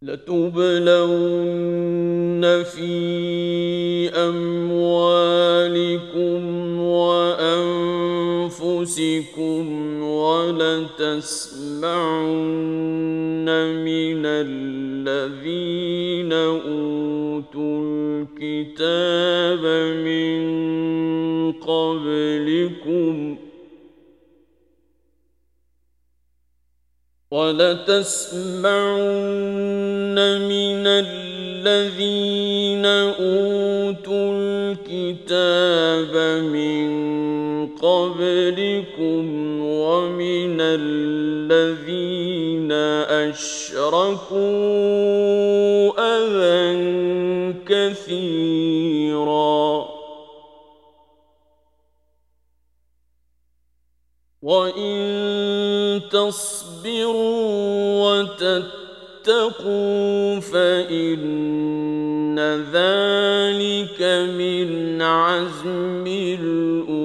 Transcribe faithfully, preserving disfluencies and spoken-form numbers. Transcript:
لتبلون في أموالكم وأنفسكم ولتسمعن من الذين أوتوا الكتاب من قبلكم ولتسمعن من الذين أوتوا الكتاب من قبلكم ومن الذين أشركوا أذى كثيرا وإن تصبروا وتتقوا فإن ذلك من عزم الأمور.